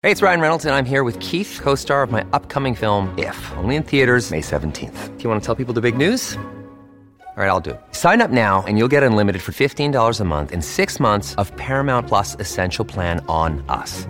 Hey, it's Ryan Reynolds, and I'm here with Keith, co-star of my upcoming film, If, only in theaters May 17th. Do you want to tell people the big news? All right, I'll do it. Sign up now and you'll get unlimited for $15 a month and 6 months of Paramount Plus Essential Plan on us.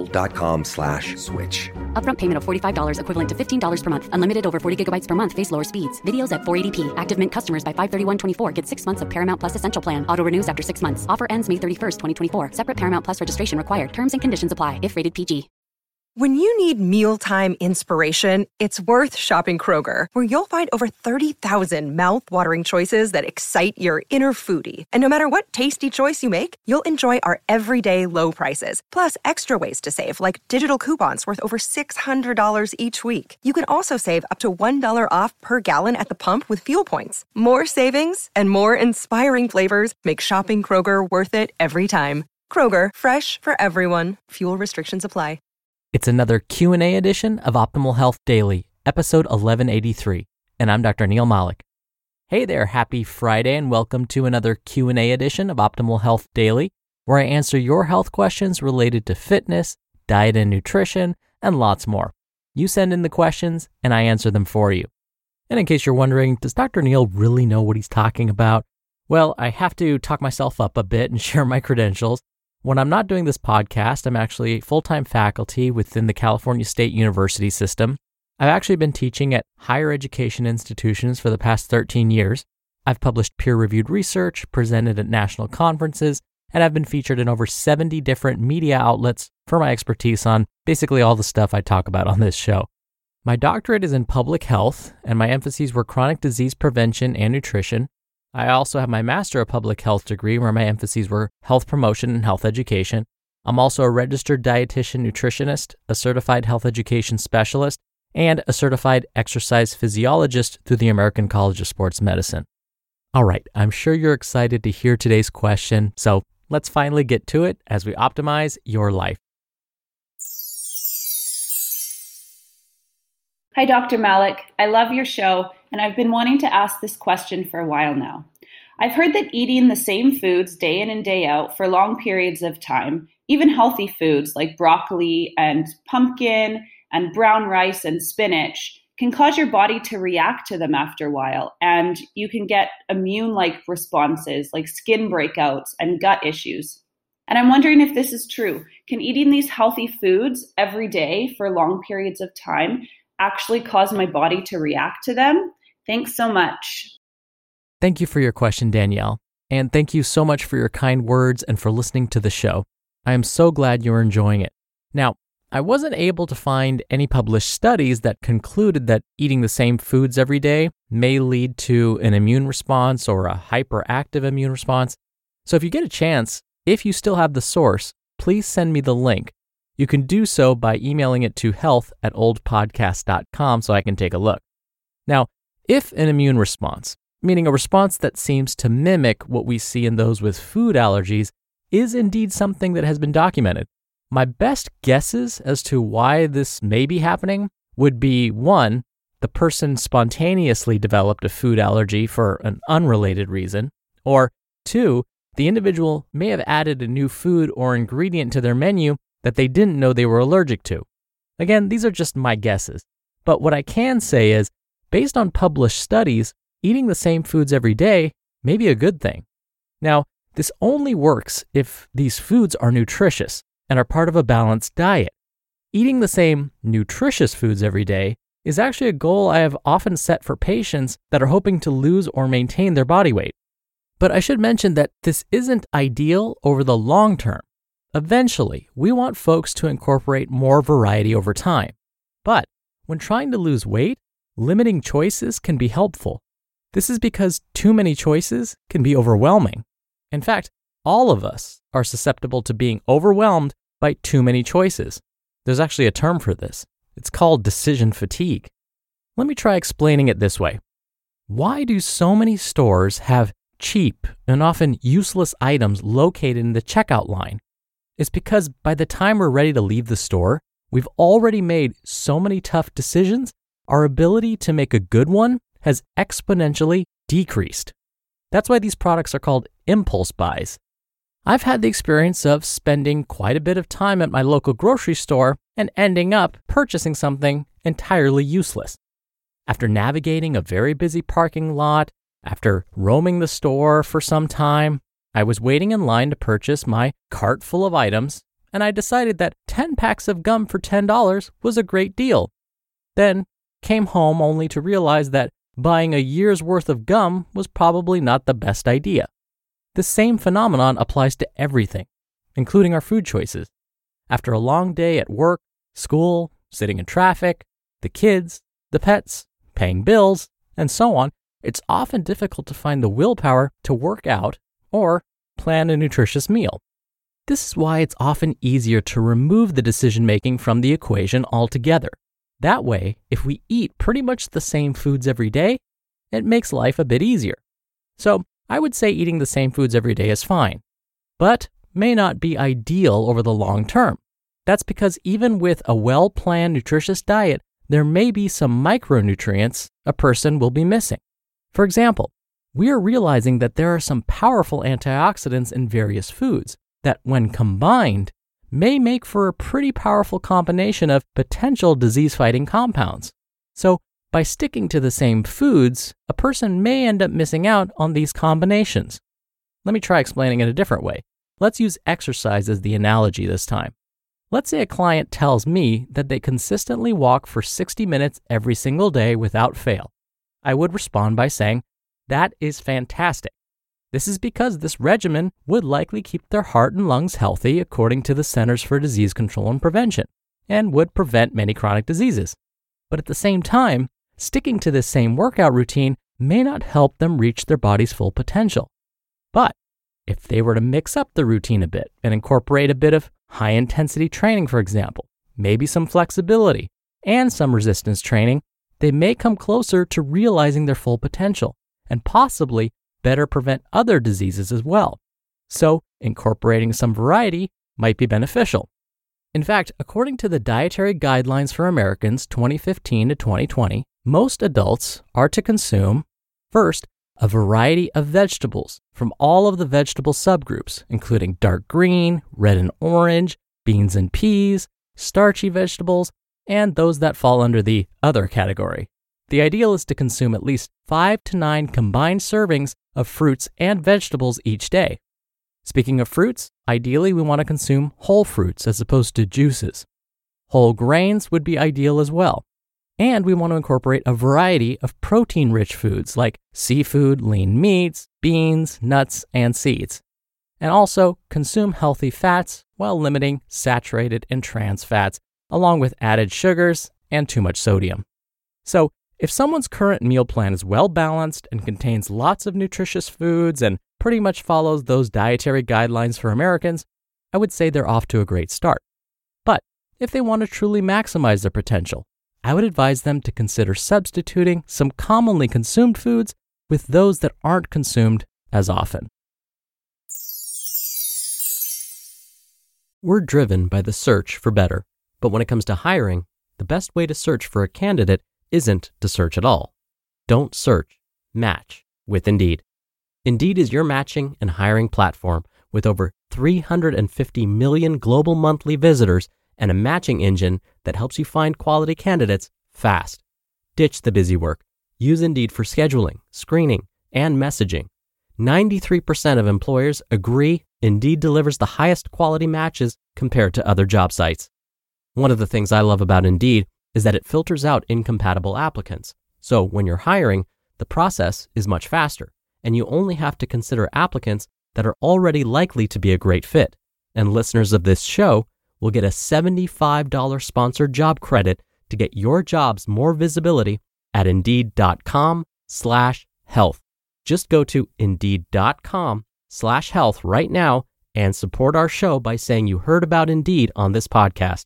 MintMobile.com/switch. Upfront payment of $45 equivalent to $15 per month. Unlimited over 40 gigabytes per month. Face lower speeds. Videos at 480p. Active Mint customers by 531.24 get 6 months of Paramount Plus Essential Plan. Auto renews after 6 months. Offer ends May 31st, 2024. Separate Paramount Plus registration required. Terms and conditions apply if rated PG. When you need mealtime inspiration, it's worth shopping Kroger, where you'll find over 30,000 mouth-watering choices that excite your inner foodie. And no matter what tasty choice you make, you'll enjoy our everyday low prices, plus extra ways to save, like digital coupons worth over $600 each week. You can also save up to $1 off per gallon at the pump with fuel points. More savings and more inspiring flavors make shopping Kroger worth it every time. Kroger, fresh for everyone. Fuel restrictions apply. It's another Q&A edition of Optimal Health Daily, episode 1183, and I'm Dr. Neil Malik. Hey there, happy Friday, and welcome to another Q&A edition of Optimal Health Daily, where I answer your health questions related to fitness, diet and nutrition, and lots more. You send in the questions, and I answer them for you. And in case you're wondering, does Dr. Neil really know what he's talking about? Well, I have to talk myself up a bit and share my credentials. When I'm not doing this podcast, I'm actually full-time faculty within the California State University system. I've actually been teaching at higher education institutions for the past 13 years. I've published peer-reviewed research, presented at national conferences, and I've been featured in over 70 different media outlets for my expertise on basically all the stuff I talk about on this show. My doctorate is in public health, and my emphases were chronic disease prevention and nutrition. I also have my Master of Public Health degree where my emphases were health promotion and health education. I'm also a registered dietitian nutritionist, a certified health education specialist, and a certified exercise physiologist through the American College of Sports Medicine. All right, I'm sure you're excited to hear today's question, so let's finally get to it as we optimize your life. Hi, Dr. Malik. I love your show, and I've been wanting to ask this question for a while now. I've heard that eating the same foods day in and day out for long periods of time, even healthy foods like broccoli and pumpkin and brown rice and spinach, can cause your body to react to them after a while, and you can get immune-like responses like skin breakouts and gut issues. And I'm wondering if this is true. Can eating these healthy foods every day for long periods of time actually cause my body to react to them? Thanks so much. Thank you for your question, Danielle. And thank you so much for your kind words and for listening to the show. I am so glad you're enjoying it. Now, I wasn't able to find any published studies that concluded that eating the same foods every day may lead to an immune response or a hyperactive immune response. So if you get a chance, if you still have the source, please send me the link. You can do so by emailing it to health@oldpodcast.com so I can take a look. Now, if an immune response, meaning a response that seems to mimic what we see in those with food allergies, is indeed something that has been documented, my best guesses as to why this may be happening would be 1, the person spontaneously developed a food allergy for an unrelated reason, or 2, the individual may have added a new food or ingredient to their menu that they didn't know they were allergic to. Again, these are just my guesses. But what I can say is, based on published studies, eating the same foods every day may be a good thing. Now, this only works if these foods are nutritious and are part of a balanced diet. Eating the same nutritious foods every day is actually a goal I have often set for patients that are hoping to lose or maintain their body weight. But I should mention that this isn't ideal over the long term. Eventually, we want folks to incorporate more variety over time. But when trying to lose weight, limiting choices can be helpful. This is because too many choices can be overwhelming. In fact, all of us are susceptible to being overwhelmed by too many choices. There's actually a term for this. It's called decision fatigue. Let me try explaining it this way. Why do so many stores have cheap and often useless items located in the checkout line? It's because by the time we're ready to leave the store, we've already made so many tough decisions, our ability to make a good one has exponentially decreased. That's why these products are called impulse buys. I've had the experience of spending quite a bit of time at my local grocery store and ending up purchasing something entirely useless. After navigating a very busy parking lot, after roaming the store for some time, I was waiting in line to purchase my cart full of items, and I decided that 10 packs of gum for $10 was a great deal. Then came home only to realize that buying a year's worth of gum was probably not the best idea. The same phenomenon applies to everything, including our food choices. After a long day at work, school, sitting in traffic, the kids, the pets, paying bills, and so on, it's often difficult to find the willpower to work out or plan a nutritious meal. This is why it's often easier to remove the decision-making from the equation altogether. That way, if we eat pretty much the same foods every day, it makes life a bit easier. So, I would say eating the same foods every day is fine, but may not be ideal over the long term. That's because even with a well-planned nutritious diet, there may be some micronutrients a person will be missing. For example, we are realizing that there are some powerful antioxidants in various foods that, when combined, may make for a pretty powerful combination of potential disease-fighting compounds. So, by sticking to the same foods, a person may end up missing out on these combinations. Let me try explaining it a different way. Let's use exercise as the analogy this time. Let's say a client tells me that they consistently walk for 60 minutes every single day without fail. I would respond by saying, that is fantastic. This is because this regimen would likely keep their heart and lungs healthy according to the Centers for Disease Control and Prevention, and would prevent many chronic diseases. But at the same time, sticking to this same workout routine may not help them reach their body's full potential. But if they were to mix up the routine a bit and incorporate a bit of high-intensity training, for example, maybe some flexibility and some resistance training, they may come closer to realizing their full potential and possibly better prevent other diseases as well. So, incorporating some variety might be beneficial. In fact, according to the Dietary Guidelines for Americans 2015 to 2020, most adults are to consume, first, a variety of vegetables from all of the vegetable subgroups, including dark green, red and orange, beans and peas, starchy vegetables, and those that fall under the other category. The ideal is to consume at least 5 to 9 combined servings of fruits and vegetables each day. Speaking of fruits, ideally we want to consume whole fruits as opposed to juices. Whole grains would be ideal as well. And we want to incorporate a variety of protein-rich foods like seafood, lean meats, beans, nuts, and seeds. And also consume healthy fats while limiting saturated and trans fats, along with added sugars and too much sodium. So, if someone's current meal plan is well-balanced and contains lots of nutritious foods and pretty much follows those dietary guidelines for Americans, I would say they're off to a great start. But if they want to truly maximize their potential, I would advise them to consider substituting some commonly consumed foods with those that aren't consumed as often. We're driven by the search for better, but when it comes to hiring, the best way to search for a candidate isn't to search at all. Don't search, match with Indeed. Indeed is your matching and hiring platform with over 350 million global monthly visitors and a matching engine that helps you find quality candidates fast. Ditch the busy work. Use Indeed for scheduling, screening, and messaging. 93% of employers agree Indeed delivers the highest quality matches compared to other job sites. One of the things I love about Indeed is that it filters out incompatible applicants. So when you're hiring, the process is much faster, and you only have to consider applicants that are already likely to be a great fit. And listeners of this show will get a $75 sponsored job credit to get your jobs more visibility at Indeed.com/health. Just go to Indeed.com/health right now and support our show by saying you heard about Indeed on this podcast.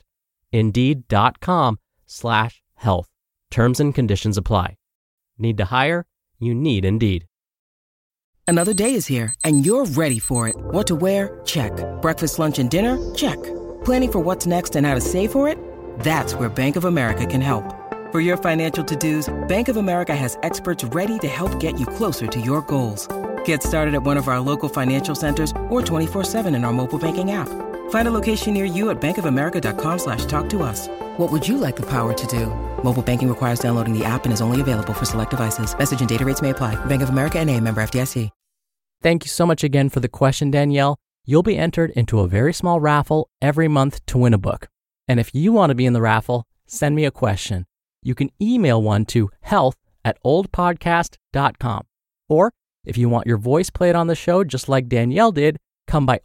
Indeed.com/health. Terms and conditions apply. Need to hire? You need Indeed. Another day is here, and you're ready for it. What to wear? Check. Breakfast, lunch, and dinner? Check. Planning for what's next and how to save for it? That's where Bank of America can help. For your financial to-dos, Bank of America has experts ready to help get you closer to your goals. Get started at one of our local financial centers or 24/7 in our mobile banking app. Find a location near you at bankofamerica.com/talktous. What would you like the power to do? Mobile banking requires downloading the app and is only available for select devices. Message and data rates may apply. Bank of America N.A., member FDIC. Thank you so much again for the question, Danielle. You'll be entered into a very small raffle every month to win a book. And if you want to be in the raffle, send me a question. You can email one to health@oldpodcast.com. Or if you want your voice played on the show, just like Danielle did, come by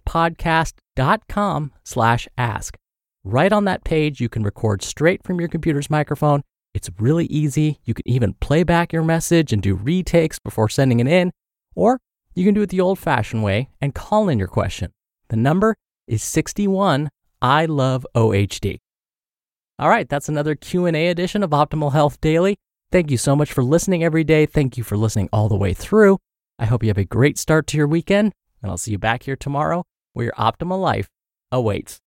oldpodcast.com/ask. Right on that page, you can record straight from your computer's microphone. It's really easy. You can even play back your message and do retakes before sending it in. Or you can do it the old-fashioned way and call in your question. The number is 61 I love OHD. All right, that's another Q&A edition of Optimal Health Daily. Thank you so much for listening every day. Thank you for listening all the way through. I hope you have a great start to your weekend, and I'll see you back here tomorrow where your optimal life awaits.